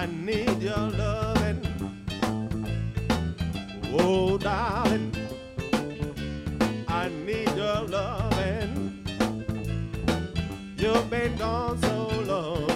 I need your loving. Oh, darling, I need your loving. You've been gone so long.